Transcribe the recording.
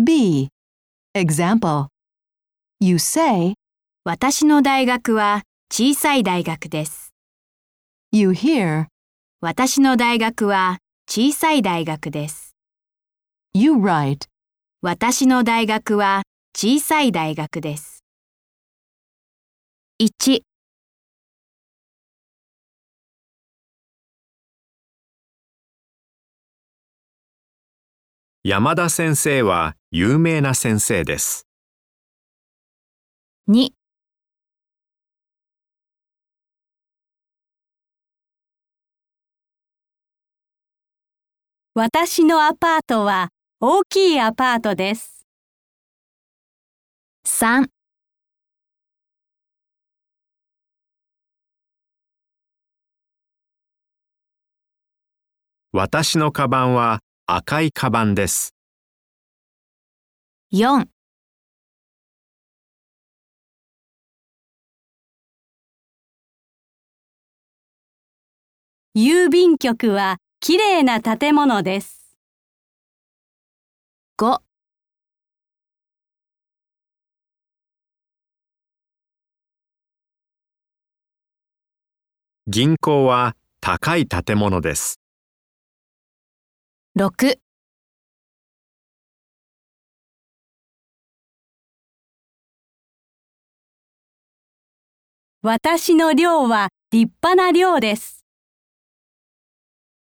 B. Example. You say, 私の大学は小さい大学です。 you hear, 私の大学は小さい大学です。 you write, 私の大学は小さい大学です。1、 山田先生は有名な先生です。 2、 私のアパートは大きいアパートです。 3、 私のカバンは赤いカバンです。 4、 郵便局はきれいな建物です。 5、 銀行は高い建物です。 6、 私の寮は立派な寮です。